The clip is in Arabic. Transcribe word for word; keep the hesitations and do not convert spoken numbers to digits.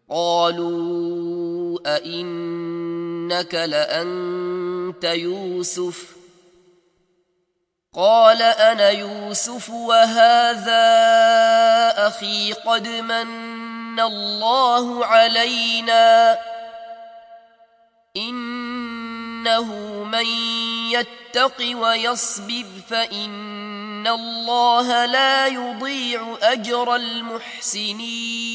قالوا أئنك لأنت يوسف؟ قال أنا يوسف وهذا أخي قد من الله علينا إنه من يتق ويصبر فإن الله لا يضيع أجر المحسنين.